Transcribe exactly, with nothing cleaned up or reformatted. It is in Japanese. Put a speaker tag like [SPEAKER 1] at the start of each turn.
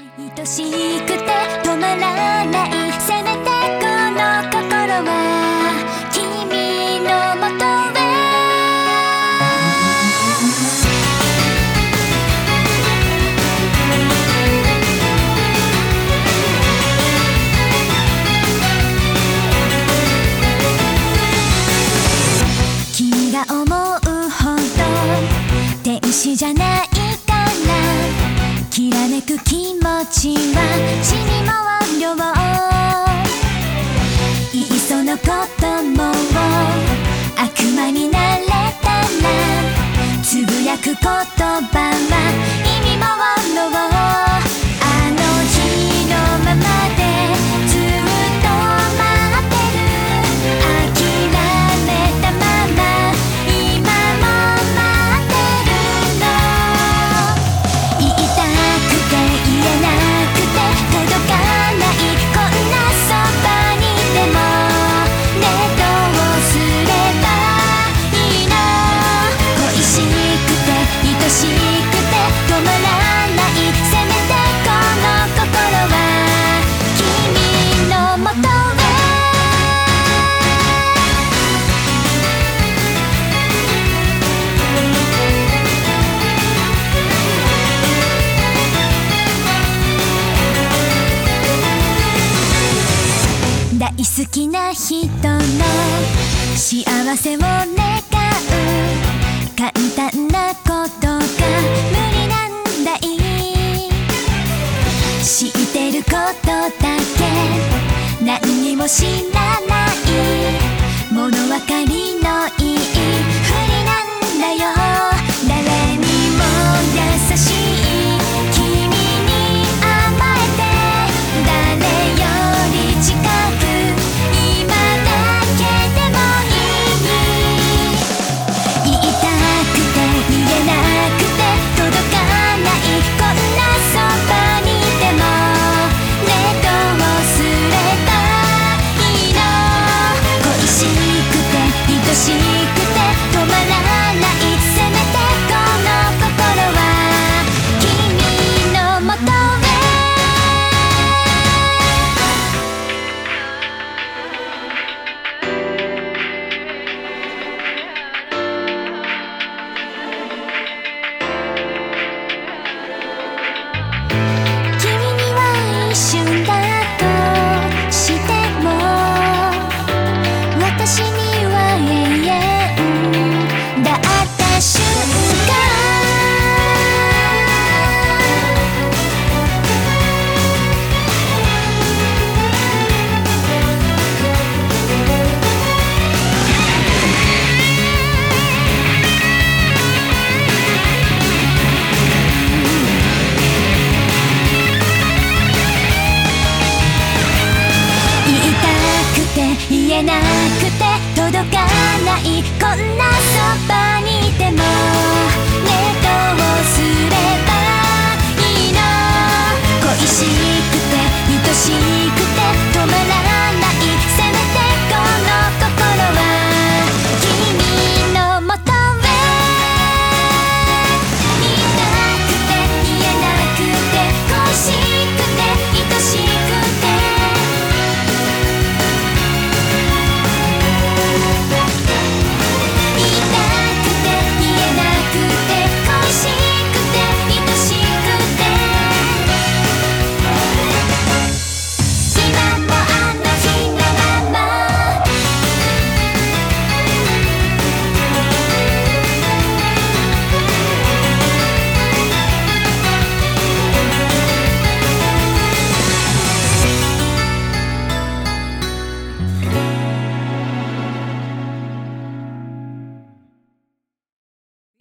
[SPEAKER 1] 愛しくて止まらないせめてこの心は君のもとへ君が思うほど天使じゃないきらめく気持ちは死にも量いっそのことも悪魔になれたらつぶやく言葉は意味もろあの日のままでずっと待ってる諦めたまま今も待ってるの言いた言えなくて届かないこんなそばにいてもねどうすればいいの恋しくて愛しくて止まらないせめてこの心は君のもとへ大好きな人の幸せを願う簡単なことが無理なんだい知ってることだけ何にも知らない物分かりのいいふりなんだよ誰にも優しい君に甘えて誰より近く今だけでもいい言いたくて言えなくて届かないこんなそばにいてもねどうすればいいの恋しくて愛しくて止まらないせめてこの心は君のもとへ君には一瞬だとしても私には永遠だった瞬間言いたくて言えなくて届かないこんなそばにいても